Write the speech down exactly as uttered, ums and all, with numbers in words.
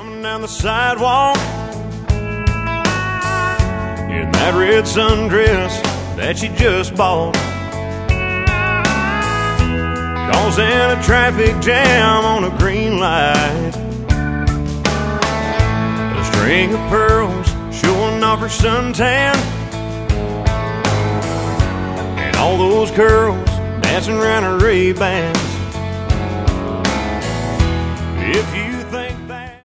coming down the sidewalk in that red sundress that she just bought, causing a traffic jam on a green light. A string of pearls showing off her suntan, and all those curls dancing around her Ray-Bans. If you